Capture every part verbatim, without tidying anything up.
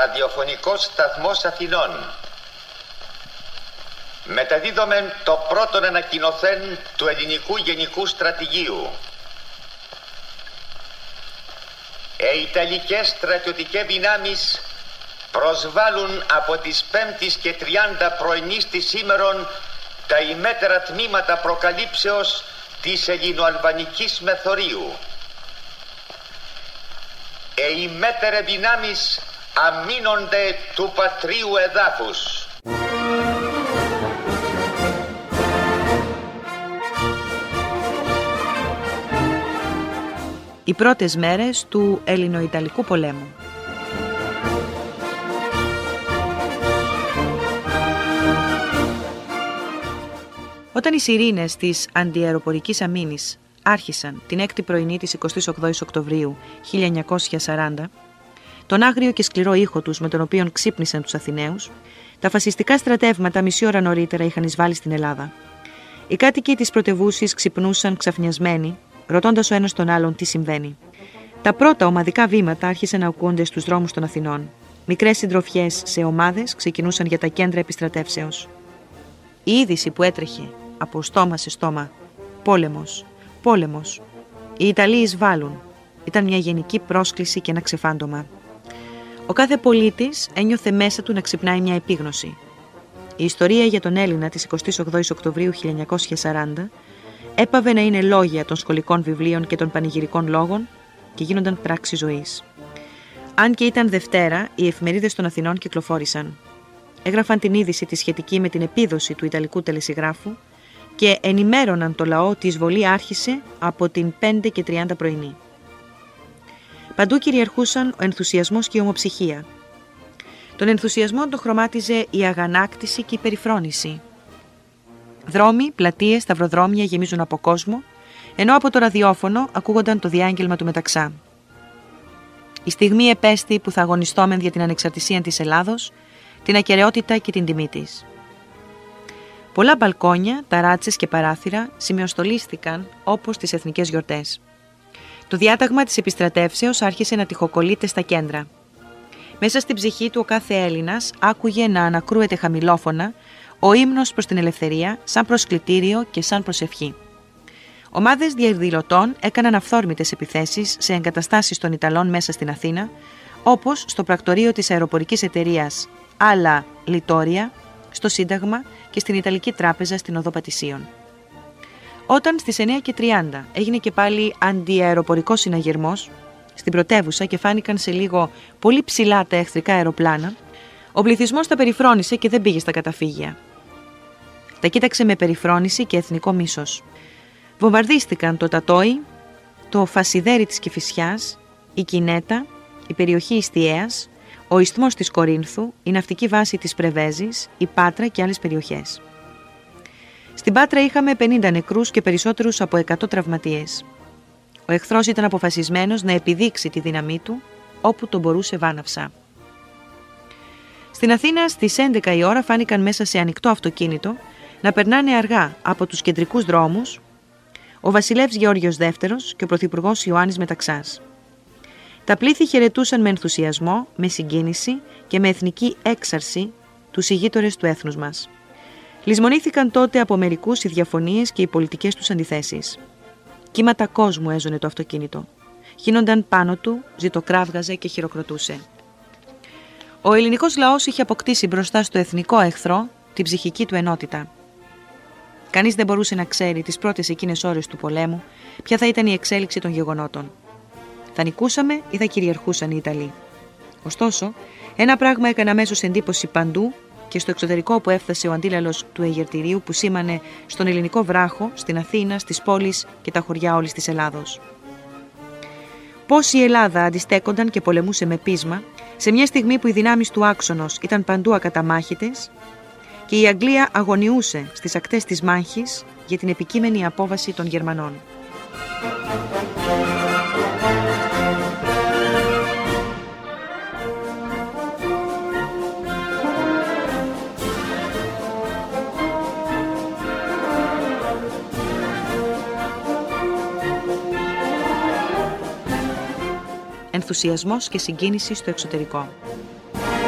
ραδιοφωνικός σταθμός Αθηνών. Μεταδίδομεν το πρώτον ανακοινωθέν του ελληνικού γενικού στρατηγίου. Οι Ιταλικές στρατιωτικές δυνάμεις προσβάλλουν από τις πέμπτης και τριάντα πρωινής της σήμερον τα ημέτερα τμήματα προκαλύψεως της ελληνοαλβανικής μεθορίου. Οι ημέτερε δυνάμεις αμήνονται του πατρίου εδάφους. Οι πρώτες μέρες του Ελληνο-Ιταλικού πολέμου. Όταν οι σιρήνες της αντιαεροπορικής αμήνης άρχισαν την έκτη πρωινή της εικοστής όγδοης Οκτωβρίου χίλια εννιακόσια σαράντα, τον άγριο και σκληρό ήχο τους με τον οποίο ξύπνησαν τους Αθηναίους, τα φασιστικά στρατεύματα μισή ώρα νωρίτερα είχαν εισβάλει στην Ελλάδα. Οι κάτοικοι της πρωτευούσης ξυπνούσαν ξαφνιασμένοι, ρωτώντας ο ένας τον άλλον τι συμβαίνει. Τα πρώτα ομαδικά βήματα άρχισαν να ακούγονται στους δρόμους των Αθηνών. Μικρές συντροφιές σε ομάδες ξεκινούσαν για τα κέντρα επιστρατεύσεως. Η είδηση που έτρεχε από στόμα σε στόμα, πόλεμος, πόλεμος, οι Ιταλοί εισβάλλουν, ήταν μια γενική πρόσκληση και ένα ξεφάντωμα. Ο κάθε πολίτης ένιωθε μέσα του να ξυπνάει μια επίγνωση. Η ιστορία για τον Έλληνα της εικοστής όγδοης Οκτωβρίου χίλια εννιακόσια σαράντα έπαβε να είναι λόγια των σχολικών βιβλίων και των πανηγυρικών λόγων και γίνονταν πράξη ζωής. Αν και ήταν Δευτέρα, οι εφημερίδες των Αθηνών κυκλοφόρησαν. Έγραφαν την είδηση τη σχετική με την επίδοση του Ιταλικού τελεσυγράφου και ενημέρωναν το λαό ότι η εισβολή άρχισε από την πέντε και τριάντα πρωινή. Παντού κυριαρχούσαν ο ενθουσιασμός και η ομοψυχία. Τον ενθουσιασμό τον χρωμάτιζε η αγανάκτηση και η περιφρόνηση. Δρόμοι, πλατείες, σταυροδρόμια γεμίζουν από κόσμο, ενώ από το ραδιόφωνο ακούγονταν το διάγγελμα του μεταξά. Η στιγμή επέστη που θα αγωνιστόμεν για την ανεξαρτησία της Ελλάδος, την ακεραιότητα και την τιμή της. Πολλά μπαλκόνια, ταράτσες και παράθυρα σημειοστολίστηκαν όπως τις εθνικές γιορτές. Το διάταγμα της επιστρατεύσεως άρχισε να τοιχοκολλείται στα κέντρα. Μέσα στην ψυχή του ο κάθε Έλληνας άκουγε να ανακρούεται χαμηλόφωνα ο ύμνος προς την ελευθερία σαν προσκλητήριο και σαν προσευχή. Ομάδες διαδηλωτών έκαναν αυθόρμητες επιθέσεις σε εγκαταστάσεις των Ιταλών μέσα στην Αθήνα, όπως στο πρακτορείο της αεροπορικής εταιρείας Άλλα Λιτόρια, στο Σύνταγμα και στην Ιταλική Τράπεζα στην Οδό Πατησίων. Όταν στις εννιά και τριάντα έγινε και πάλι αντιαεροπορικός συναγερμός στην πρωτεύουσα και φάνηκαν σε λίγο πολύ ψηλά τα εχθρικά αεροπλάνα, ο πληθυσμός τα περιφρόνησε και δεν πήγε στα καταφύγια. Τα κοίταξε με περιφρόνηση και εθνικό μίσος. Βομβαρδίστηκαν το Τατόι, το Φασιδέρι της Κηφισιάς, η Κινέτα, η περιοχή Ιστιαίας, ο Ισθμός της Κορίνθου, η ναυτική βάση της Πρεβέζης, η Πάτρα και άλλες περιοχές. Στην Πάτρα είχαμε πενήντα νεκρούς και περισσότερους από εκατό τραυματίες. Ο εχθρός ήταν αποφασισμένος να επιδείξει τη δύναμή του όπου τον μπορούσε βάναυσα. Στην Αθήνα στις έντεκα η ώρα φάνηκαν μέσα σε ανοιχτό αυτοκίνητο να περνάνε αργά από τους κεντρικούς δρόμους ο βασιλεύς Γεώργιος Δεύτερος και ο πρωθυπουργός Ιωάννης Μεταξάς. Τα πλήθη χαιρετούσαν με ενθουσιασμό, με συγκίνηση και με εθνική έξαρση τους ηγείτορες του έθνους μας. Λησμονήθηκαν τότε από μερικούς οι διαφωνίες και οι πολιτικές τους αντιθέσεις. Κύματα κόσμου έζωνε το αυτοκίνητο. Γίνονταν πάνω του, ζητοκράβγαζε και χειροκροτούσε. Ο ελληνικός λαός είχε αποκτήσει μπροστά στο εθνικό εχθρό την ψυχική του ενότητα. Κανείς δεν μπορούσε να ξέρει τις πρώτες εκείνες ώρες του πολέμου ποια θα ήταν η εξέλιξη των γεγονότων. Θα νικούσαμε ή θα κυριαρχούσαν οι Ιταλοί. Ωστόσο, ένα πράγμα έκανε αμέσως εντύπωση παντού και στο εξωτερικό που έφτασε ο αντίλαλος του Αιγερτηρίου που σήμανε στον ελληνικό βράχο, στην Αθήνα, στις πόλεις και τα χωριά όλης της Ελλάδος. Πώς η Ελλάδα αντιστέκονταν και πολεμούσε με πείσμα σε μια στιγμή που οι δυνάμεις του άξονος ήταν παντού ακαταμάχητες και η Αγγλία αγωνιούσε στις ακτές της μάχης για την επικείμενη απόβαση των Γερμανών. Ενθουσιασμός και συγκίνηση στο εξωτερικό.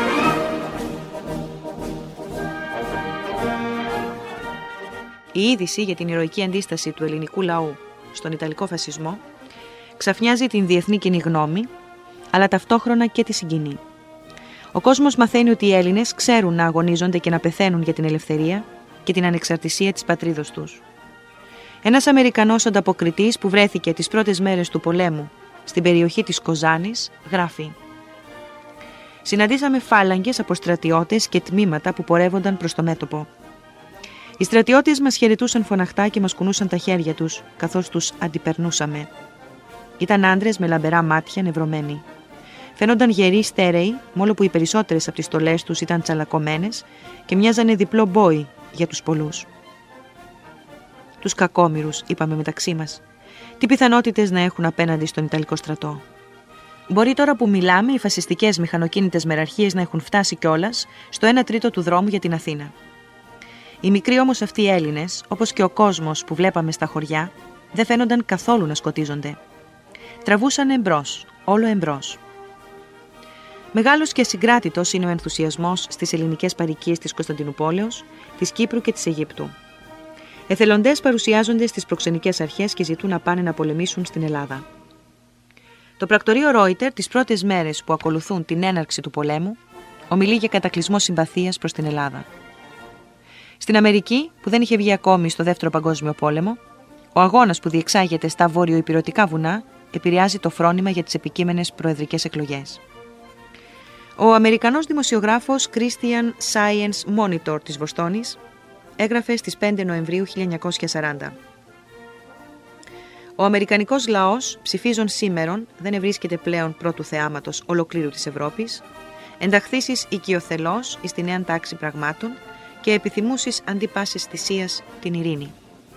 Η είδηση για την ηρωική αντίσταση του ελληνικού λαού στον Ιταλικό φασισμό ξαφνιάζει την διεθνή κοινή γνώμη, αλλά ταυτόχρονα και τη συγκινεί. Ο κόσμος μαθαίνει ότι οι Έλληνες ξέρουν να αγωνίζονται και να πεθαίνουν για την ελευθερία και την ανεξαρτησία της πατρίδος τους. Ένας Αμερικανός ανταποκριτής που βρέθηκε τις πρώτες μέρες του πολέμου στην περιοχή της Κοζάνης γράφει: «Συναντήσαμε φάλαγγες από στρατιώτες και τμήματα που πορεύονταν προς το μέτωπο. Οι στρατιώτες μας χαιρετούσαν φωναχτά και μας κουνούσαν τα χέρια τους καθώς τους αντιπερνούσαμε. Ήταν άντρες με λαμπερά μάτια νευρωμένοι. Φαίνονταν γεροί στέρεοι, μόλο που οι περισσότερες από τις στολές τους ήταν τσαλακωμένες και μοιάζανε διπλό μπόι για τους πολλούς. Τους κακόμοιρους, είπαμε μεταξύ μας. Τι πιθανότητες να έχουν απέναντι στον Ιταλικό στρατό. Μπορεί τώρα που μιλάμε οι φασιστικές μηχανοκίνητες μεραρχίες να έχουν φτάσει κιόλας στο ένα τρίτο του δρόμου για την Αθήνα. Οι μικροί όμως αυτοί οι Έλληνες, όπως και ο κόσμος που βλέπαμε στα χωριά, δεν φαίνονταν καθόλου να σκοτίζονται. Τραβούσαν εμπρός, όλο εμπρός. Μεγάλος και συγκράτητος είναι ο ενθουσιασμός στις ελληνικές παροικίες της Κωνσταντινουπόλεως, της Κύπρου και της Αιγύπτου. Εθελοντές παρουσιάζονται στις προξενικές αρχές και ζητούν να πάνε να πολεμήσουν στην Ελλάδα. Το πρακτορείο Ρόιτερ, τις πρώτες μέρες που ακολουθούν την έναρξη του πολέμου, ομιλεί για κατακλυσμό συμπαθίας προς την Ελλάδα. Στην Αμερική, που δεν είχε βγει ακόμη στο Δεύτερο Παγκόσμιο Πόλεμο, ο αγώνας που διεξάγεται στα βορειοϊπειρωτικά βουνά επηρεάζει το φρόνημα για τις επικείμενες προεδρικές εκλογές. Ο Αμερικανός δημοσιογράφος Christian Science Monitor της Βοστόνης έγραφε στις πέντε Νοεμβρίου χίλια εννιακόσια σαράντα. Ο Αμερικανικός λαός ψηφίζον σήμερον δεν ευρίσκεται πλέον πρώτου θεάματος ολοκλήρου της Ευρώπης, ενταχθήσεις οικειοθελώς εις τη νέαν τάξη πραγμάτων και επιθυμούσεις αντί πάσης θυσίας την ειρήνη.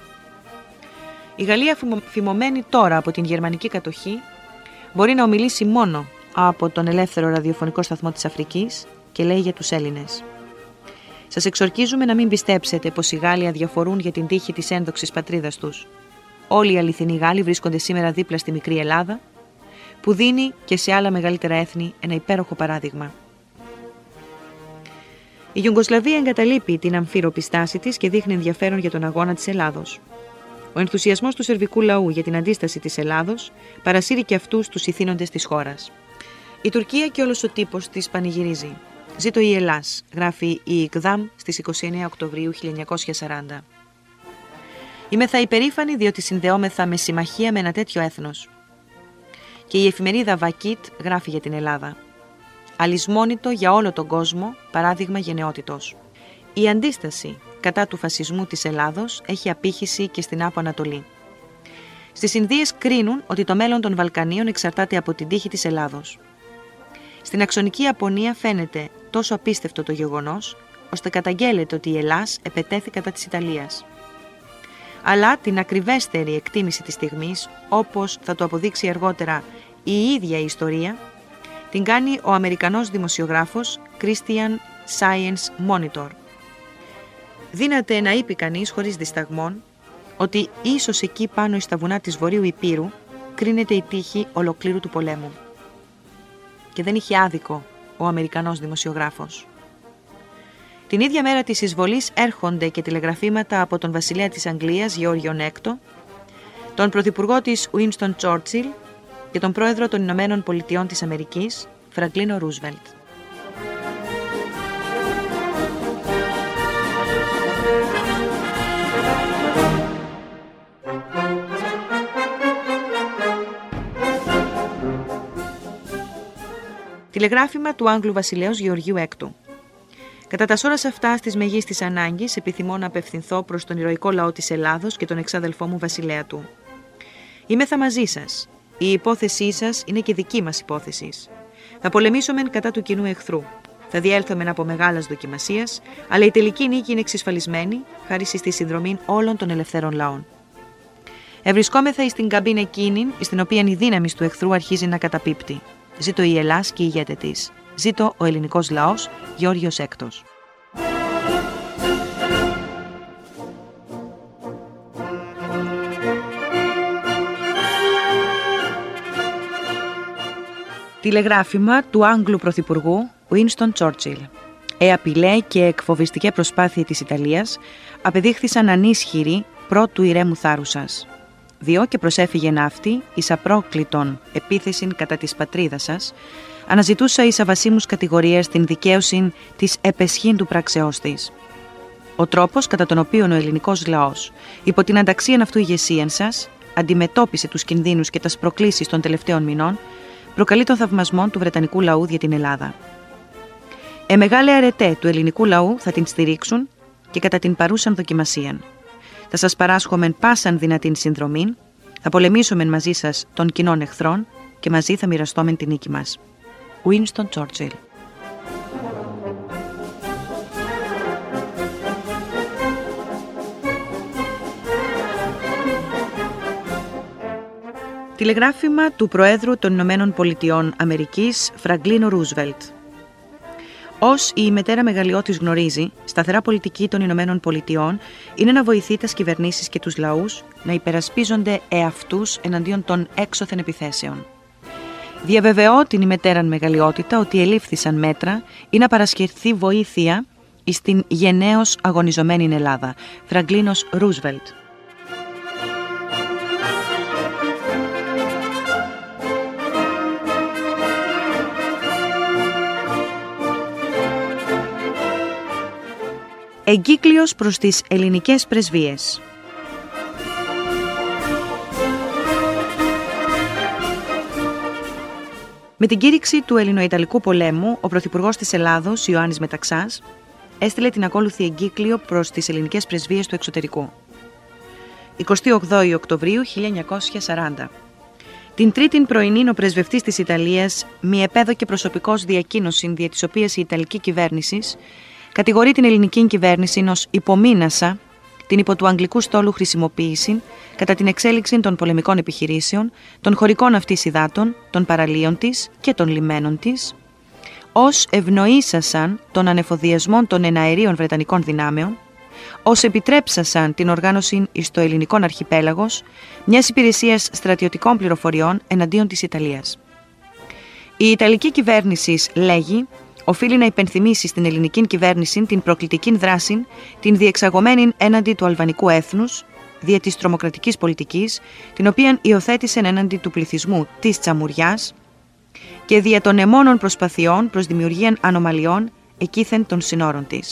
Η Γαλλία, φημωμένη τώρα από την γερμανική κατοχή, μπορεί να ομιλήσει μόνο από τον ελεύθερο ραδιοφωνικό σταθμό της Αφρικής και λέει για τους Έλληνες: «Σας εξορκίζουμε να μην πιστέψετε πως οι Γάλλοι αδιαφορούν για την τύχη της ένδοξης πατρίδας τους. Όλοι οι αληθινοί Γάλλοι βρίσκονται σήμερα δίπλα στη μικρή Ελλάδα, που δίνει και σε άλλα μεγαλύτερα έθνη ένα υπέροχο παράδειγμα». Η Ιουγκοσλαβία εγκαταλείπει την αμφίροπη στάση της και δείχνει ενδιαφέρον για τον αγώνα της Ελλάδος. Ο ενθουσιασμός του σερβικού λαού για την αντίσταση της Ελλάδος παρασύρει και αυτούς τους ηθήνοντες της χώρας. Η Τουρκία και όλος ο τύπος της πανηγυρίζει. «Ζήτω η Ελλάς», γράφει η Ικδάμ στις είκοσι εννέα Οκτωβρίου χίλια εννιακόσια σαράντα. «Είμεθα υπερήφανοι διότι συνδεόμεθα με συμμαχία με ένα τέτοιο έθνος». Και η εφημερίδα Βακίτ γράφει για την Ελλάδα: «Αλυσμόνητο για όλο τον κόσμο, παράδειγμα γενναιότητος». Η αντίσταση κατά του φασισμού της Ελλάδος έχει απήχηση και στην Άπο Ανατολή. Στις Ινδίες κρίνουν ότι το μέλλον των Βαλκανίων εξαρτάται από την τύχη της Ελλάδος. Στην Αξονική Ιαπωνία φαίνεται τόσο απίστευτο το γεγονός, ώστε καταγγέλλεται ότι η Ελλάς επετέθη κατά της Ιταλίας. Αλλά την ακριβέστερη εκτίμηση της στιγμής, όπως θα το αποδείξει αργότερα η ίδια η ιστορία, την κάνει ο Αμερικανός δημοσιογράφος Christian Science Monitor. Δύναται να είπε κανείς χωρίς δισταγμόν ότι ίσως εκεί πάνω στα βουνά της Βορείου Υπήρου κρίνεται η τύχη ολοκλήρου του πολέμου. Και δεν είχε άδικο ο Αμερικανός δημοσιογράφος. Την ίδια μέρα της εισβολής έρχονται και τηλεγραφήματα από τον βασιλέα της Αγγλίας Γεώργιον Έκτο, τον πρωθυπουργό της Ουίνστον Τσόρτσιλ και τον πρόεδρο των Ηνωμένων Πολιτειών της Αμερικής Φραγκλίνο Ρούσβελτ. Τηλεγράφημα του Άγγλου βασιλέως Γεωργίου Έκτου. Κατά τα σώρας αυτά στις μεγίστης ανάγκης επιθυμώ να απευθυνθώ προς τον ηρωικό λαό της Ελλάδος και τον εξάδελφό μου βασιλέα του. Είμεθα μαζί σας. Η υπόθεσή σας είναι και δική μας υπόθεση. Θα πολεμήσομεν κατά του κοινού εχθρού. Θα διέλθομεν από μεγάλας δοκιμασίας, αλλά η τελική νίκη είναι εξισφαλισμένη, χάρη στη συνδρομή όλων των ελευθέρων λαών. Ευρισκόμεθα εις την καμπίν εκείνην, στην οποία η δύναμη του εχθρού αρχίζει να καταπίπτει. Ζήτω η Ελλάς και η ηγέτε της. Ζήτω ο ελληνικός λαός, Γεώργιος Έκτος. Τηλεγράφημα του Άγγλου Πρωθυπουργού Ουίνστον Τσόρτσιλ. Ε απειλέ και εκφοβιστική προσπάθεια της Ιταλίας απεδείχθησαν ανίσχυροι πρώτου ηρέμου θάρρουσας. Διό και προσέφυγε ναύτη εις απρόκλητον επίθεσιν κατά της πατρίδας σας, αναζητούσα εις αβασίμους κατηγορίας την δικαίωσιν της επεσχήν του πράξεώς της. Ο τρόπος κατά τον οποίο ο ελληνικός λαός, υπό την ανταξίαν αυτού ηγεσίαν σας, αντιμετώπισε τους κινδύνους και τας προκλήσεις των τελευταίων μηνών, προκαλεί τον θαυμασμό του Βρετανικού λαού για την Ελλάδα. Ε μεγάλε αρετέ του ελληνικού λαού θα την στηρίξουν και κατά την παρούσαν δοκιμασίαν. Θα σας παράσχομεν πάσαν δυνατήν συνδρομήν, θα πολεμήσομεν μαζί σας των κοινών εχθρών και μαζί θα μοιραστόμεν την νίκη μας. Winston Churchill. Τηλεγράφημα του Προέδρου των Ηνωμένων Πολιτειών Αμερικής Φραγκλίνο Ρούσβελτ. Ως η μητέρα μεγαλειώτης γνωρίζει, σταθερά πολιτική των Ηνωμένων Πολιτειών είναι να βοηθεί τις κυβερνήσεις και τους λαούς να υπερασπίζονται εαυτούς εναντίον των έξωθεν επιθέσεων. Διαβεβαιώ την ημετέραν μεγαλειότητα ότι ελήφθησαν μέτρα ή να παρασχεθεί βοήθεια εις την γενναίως αγωνιζομένη Ελλάδα. Φραγκλίνος Ρούσβελτ. Εγκύκλιος προς τις ελληνικές πρεσβείες. Με την κήρυξη του Ελληνοϊταλικού πολέμου, ο Πρωθυπουργός της Ελλάδος, Ιωάννης Μεταξάς, έστειλε την ακόλουθη εγκύκλιο προς τις ελληνικές πρεσβείες του εξωτερικού. εικοστή όγδοη Οκτωβρίου χίλια εννιακόσια σαράντα. Την τρίτην πρωινήν ο πρεσβευτής της Ιταλίας μη επέδωκε προσωπικός διακοίνωσιν δια της οποίας η Ιταλική κυβέρνηση κατηγορεί την ελληνική κυβέρνηση ως υπομείνασα την υπό του αγγλικού στόλου χρησιμοποίηση κατά την εξέλιξη των πολεμικών επιχειρήσεων, των χωρικών αυτής υδάτων, των παραλίων της και των λιμένων της, ως ευνοήσασαν τον ανεφοδιασμό των εναερίων βρετανικών δυνάμεων, ως επιτρέψασαν την οργάνωση εις το ελληνικών αρχιπέλαγος μιας υπηρεσίας στρατιωτικών πληροφοριών εναντίον της Ιταλίας. Η Ιταλική κυβέρνηση, λέγει, οφείλει να υπενθυμίσει στην ελληνική κυβέρνηση την προκλητική δράση, την διεξαγωμένη έναντι του αλβανικού έθνους, δια της τρομοκρατικής πολιτικής, την οποία υιοθέτησε έναντι του πληθυσμού της Τσαμουριάς και δια των αιμώνων προσπαθειών προς δημιουργία ανομαλιών εκείθεν των συνόρων της.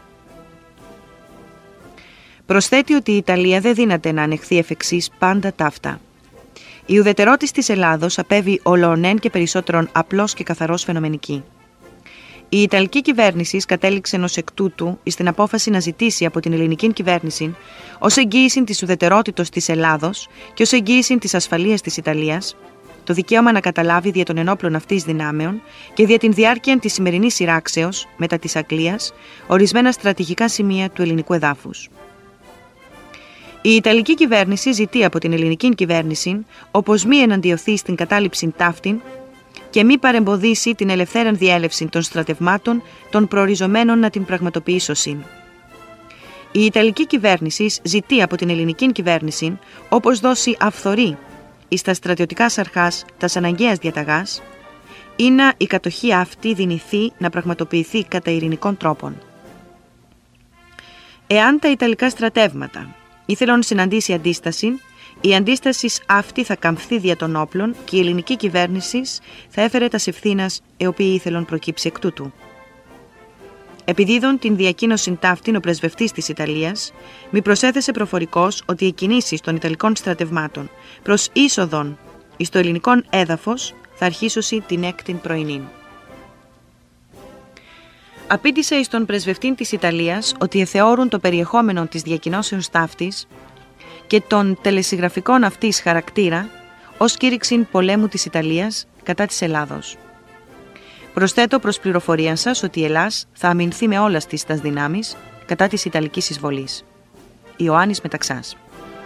Προσθέτει ότι η Ιταλία δεν δύναται να ανεχθεί εφ' εξής πάντα ταύτα. Η ουδετερότης της Ελλάδος απέβει ολοονέν και περισσότερον απλός και καθαρός φαινομενική. Η Ιταλική κυβέρνηση κατέληξε ενός εκ τούτου στην απόφαση να ζητήσει από την ελληνική κυβέρνηση ως εγγύηση της ουδετερότητος της Ελλάδος και ως εγγύηση της ασφαλείας της Ιταλίας το δικαίωμα να καταλάβει δια των ενόπλων αυτής δυνάμεων και δια την διάρκεια της σημερινής σειράξεως μετά της Αγγλίας ορισμένα στρατηγικά σημεία του ελληνικού εδάφους. Η Ιταλική κυβέρνηση ζητεί από την ελληνική κυβέρνηση όπως μη εναντιωθεί στην κατάληψη ταύτην και μη παρεμποδίσει την ελευθέραν διέλευση των στρατευμάτων των προοριζομένων να την πραγματοποιήσωσιν. Η Ιταλική κυβέρνηση ζητεί από την ελληνική κυβέρνηση όπως δώσει αυθορή εις τα στρατιωτικά αρχάς τας αναγκαίας διαταγάς ή να η κατοχή αυτή δυνηθεί να πραγματοποιηθεί κατά ειρηνικών τρόπων. Εάν τα Ιταλικά στρατεύματα ήθελαν συναντήσει αντίσταση, η αντίσταση αυτή θα καμφθεί δια των όπλων και η ελληνική κυβέρνηση θα έφερε τα ευθύνας οι οποίοι ήθελαν προκύψει εκ τούτου. Επιδίδων την διακοίνωση ταύτην ο πρεσβευτής της Ιταλίας, μη προσέθεσε προφορικός ότι οι κινήσεις των Ιταλικών στρατευμάτων προς είσοδον εις το ελληνικό έδαφος θα αρχίσωση την έκτην πρωινήν. Απήντησε εις τον πρεσβευτή της Ιταλίας ότι εθεώρουν το περιεχόμενο της διακοινώσεως ταύτης και των τελεσυγραφικών αυτής χαρακτήρα ως κήρυξην πολέμου της Ιταλίας κατά της Ελλάδος. Προσθέτω προς πληροφορία σας ότι η Ελλάς θα αμυνθεί με όλας τις τας δυνάμεις κατά της Ιταλικής εισβολής. Ιωάννης Μεταξάς.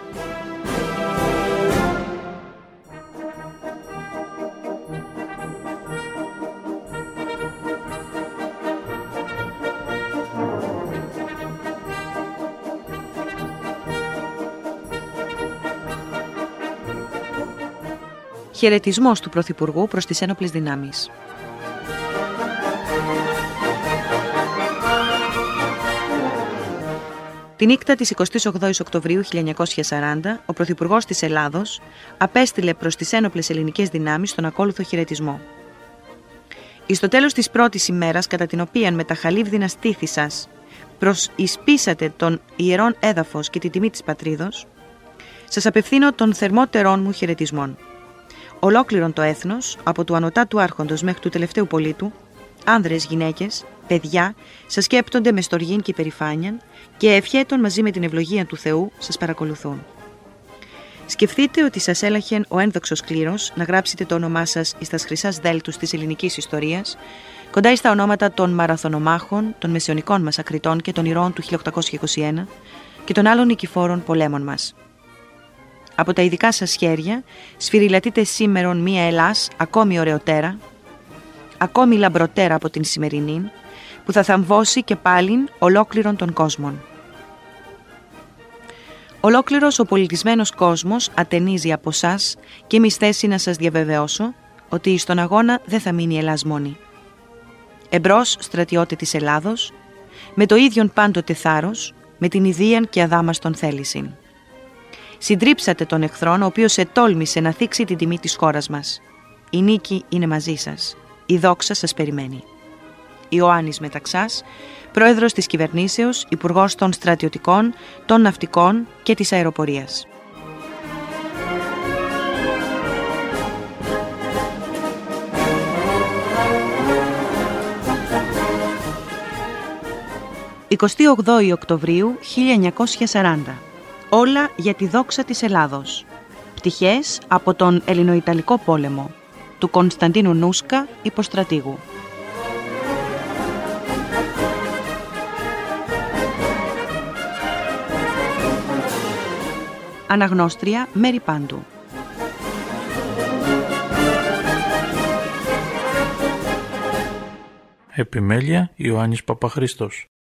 Χαιρετισμός του Πρωθυπουργού προς τις ένοπλες δυνάμεις. Τη νύχτα της εικοστής ογδόης Οκτωβρίου χίλια εννιακόσια σαράντα, ο Πρωθυπουργός της Ελλάδος απέστειλε προς τις ένοπλες ελληνικές δυνάμεις τον ακόλουθο χαιρετισμό. Εις το τέλος της πρώτης ημέρας, κατά την οποία με τα χαλίβδινα στήθη σας προσεισπίσατε τον ιερόν έδαφος και τη τιμή της πατρίδος, σας απευθύνω των θερμότερων μου χαιρετισμών. Ολόκληρον το έθνος, από του ανωτάτου άρχοντος μέχρι του τελευταίου πολίτου, άνδρες, γυναίκες, παιδιά, σας σκέπτονται με στοργήν και υπερηφάνεια και ευχέτων μαζί με την ευλογία του Θεού σας παρακολουθούν. Σκεφτείτε ότι σας έλαχεν ο ένδοξος κλήρος να γράψετε το όνομά σας εις τας χρυσάς δέλτους της ελληνικής ιστορίας, κοντά εις τα ονόματα των μαραθωνομάχων, των μεσαιωνικών μας ακριτών και των ηρώων του χίλια οκτακόσια είκοσι ένα και των άλλων νικηφόρων πολέμων μας. Από τα ειδικά σας χέρια σφυριλατείτε σήμερον μία Ελλάς ακόμη ωραιοτέρα, ακόμη λαμπροτέρα από την σημερινή, που θα θαμβώσει και πάλιν ολόκληρον των κόσμων. Ολόκληρος ο πολιτισμένος κόσμος ατενίζει από σας και εμείς θέση να σας διαβεβαιώσω ότι στον αγώνα δεν θα μείνει η Ελλάς μόνη. Εμπρός στρατιώτε της Ελλάδος, με το ίδιον πάντοτε θάρρος, με την ιδίαν και αδάμαστον θέλησιν. Συντρίψατε τον εχθρόν, ο οποίος ετόλμησε να θίξει την τιμή της χώρας μας. Η νίκη είναι μαζί σας. Η δόξα σας περιμένει. Ιωάννης Μεταξάς, πρόεδρος της κυβερνήσεως, υπουργός των στρατιωτικών, των ναυτικών και της αεροπορίας. εικοστή ογδόη Οκτωβρίου χίλια εννιακόσια σαράντα. Όλα για τη δόξα της Ελλάδος. Πτυχές από τον Ελληνοϊταλικό πόλεμο του Κωνσταντίνου Νούσκα, υποστρατήγου. Αναγνώστρια Μέρη Πάντου. Επιμέλεια Ιωάννης Παπαχρήστος.